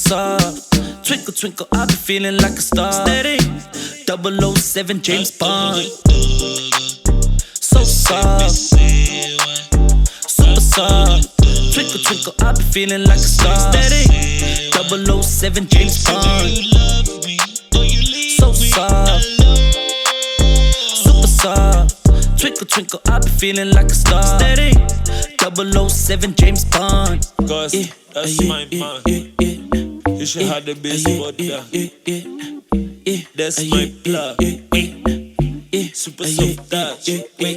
soft. Twinkle, twinkle, I be feeling like a star. Steady. 007 James Bond. So soft. Super soft. Twinkle, twinkle, I be feeling like a star. Steady. 007 James Bond. So soft. Super soft. Twinkle, twinkle, I be feeling like a star. Steady. 007 James Bond. Cause that's my man. You should have the best butter. That's my plug. Super soft touch.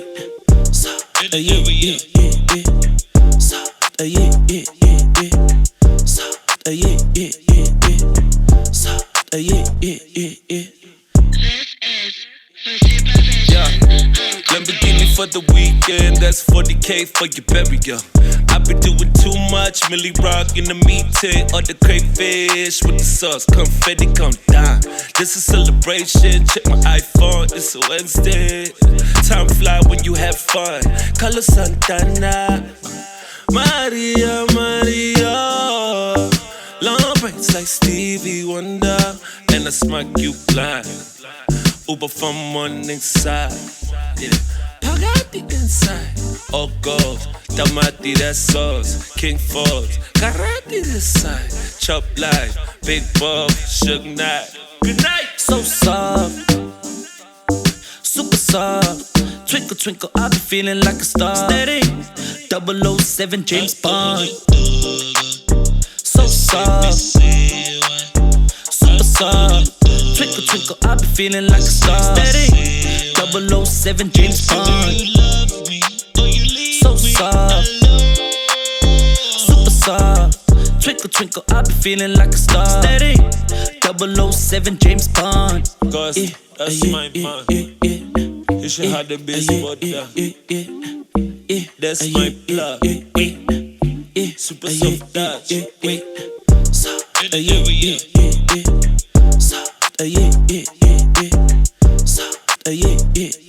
Lamborghini for the weekend, that's 40K for your burial. I been doing too much, Millie Rock in the meat tent, or the crayfish with the sauce, confetti come down. This is celebration, check my iPhone, it's a Wednesday. Time fly when you have fun, Carlos Santana. Maria, Maria. Long braids like Stevie Wonder, and I smack you blind. Uber from morning side, yeah. Pagati inside, all gold. Tamati, that sauce. King Forbes, karate this side. Chop life, big ball, Suge Knight. Good night. So soft, super soft. Twinkle, twinkle, I be feeling like a star. Steady. 007 James Bond. So soft, super soft. Twinkle, twinkle, I be feeling like a star. Steady. 007 James Bond. So soft, super soft. Twinkle, twinkle, I be feeling like a star. Steady. 007 James Bond. Cause that's my man. You should have the best butter. That's my plug. Super soft touch. Yeah.